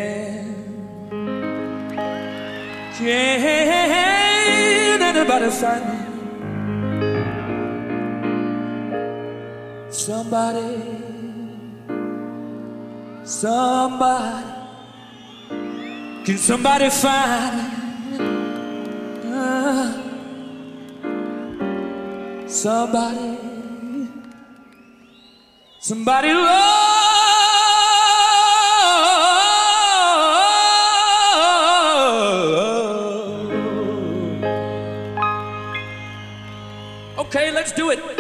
Can anybody find me? Somebody, somebody, can somebody find me? Somebody, somebody love. Okay, let's do it.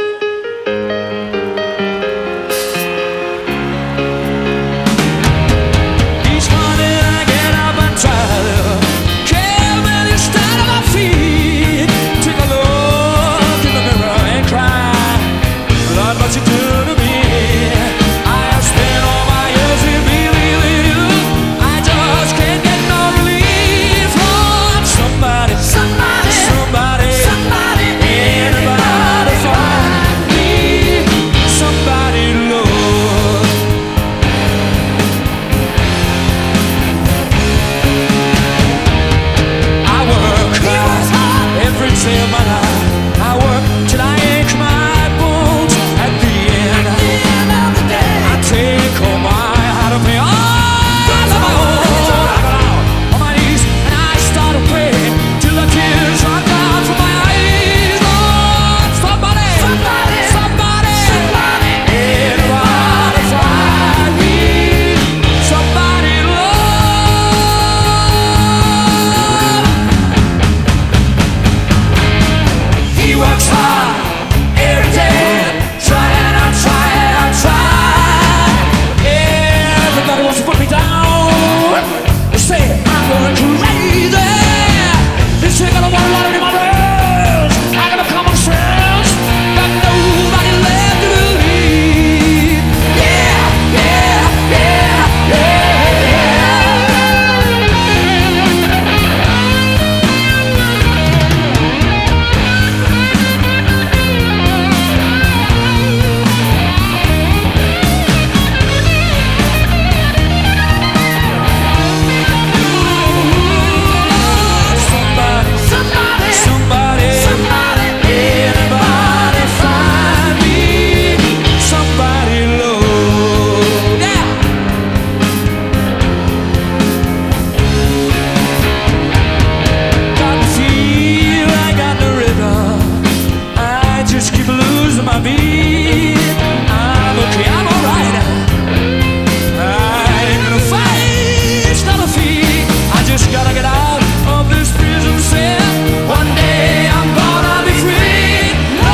Each morning I get up and try to carry the start of my feet. Take a look in the mirror and cry, Lord, what you do to me. I have spent all my years in believing you. I just can't get no relief from somebody, somebody, somebody, somebody, anybody find me, somebody, Lord. I work hard every day of my life. I work till I ache my bones. At the end of the day, I take home my how to pay all of my own. I got out on my knees and I started praying till the tears run down from my eyes. Lord, somebody, somebody, somebody, somebody, anybody find me, somebody, Lord. He works hard every day, trying, I'm trying, I'm trying. Everybody wants to put me down. They say I'm going crazy. They say I don't want a lot of my words. I got a common sense, but nobody left to believe. Yeah, yeah, yeah, yeah. Somebody, somebody, somebody, somebody, anybody find me, somebody, Lord. Yeah. Got the feel, I got the rhythm. I just keep losing my beat. I'm okay, I'm alright. I ain't gonna fight, stop a feet. I just gotta get out of this prison cell. One day I'm gonna be free.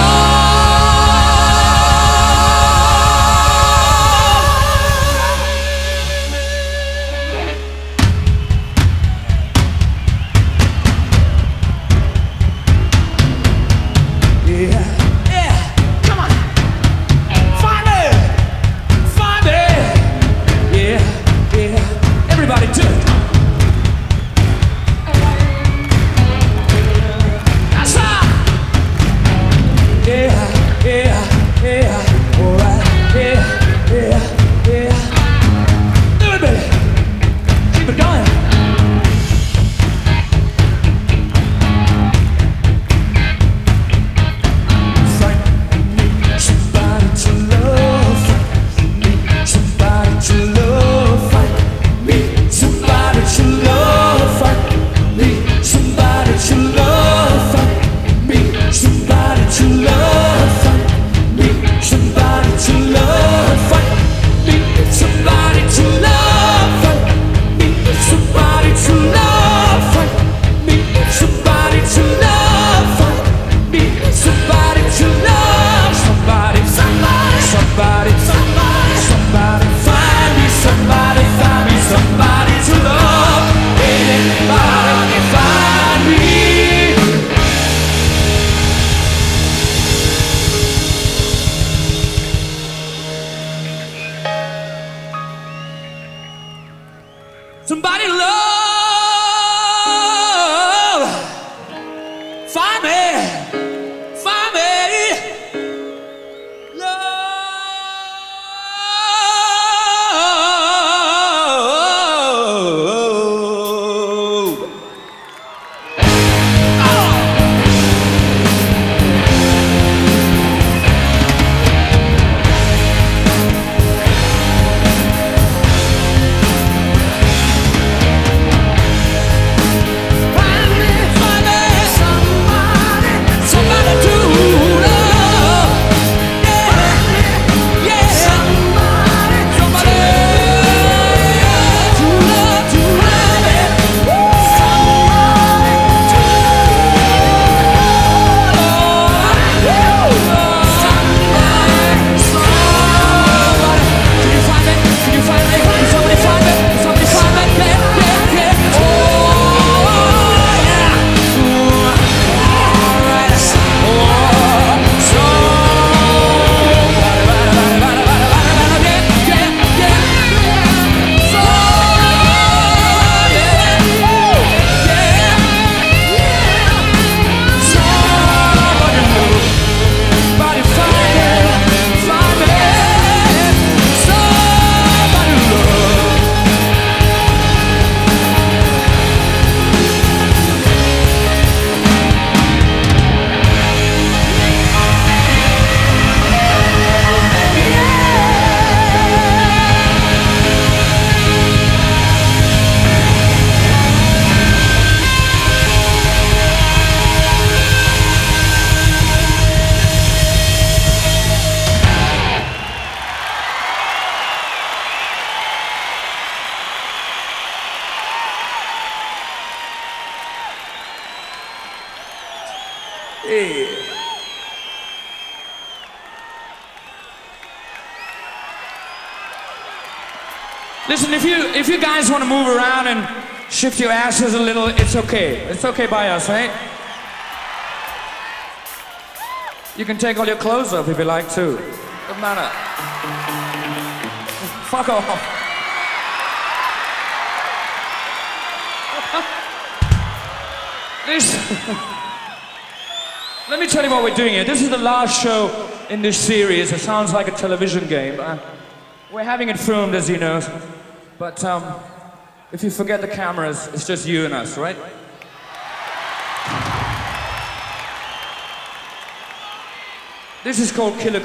Yeah, yeah, come on, find me, yeah, yeah, everybody do it. That's right. Yeah, yeah, yeah, alright, yeah, yeah, yeah. Do it, baby. Keep it going. Find me somebody to love. Find me somebody to love. Find me somebody to love. Find me somebody to love. Find me somebody to love. Find me somebody to love. Find me somebody to love. Find me somebody to love. Find me somebody to love. Find me somebody to love. Somebody, somebody, somebody, somebody, somebody, find me somebody, find me somebody to love. Anybody find me. Somebody love, find me, love. Hey. Listen, if you guys want to move around and shift your asses a little, it's okay. It's okay by us, right? You can take all your clothes off if you like to. Doesn't matter. Fuck off. Let me tell you what we're doing here. This is the last show in this series. It sounds like a television game. We're having it filmed, as you know. But if you forget the cameras, it's just you and us, right? This is called Killer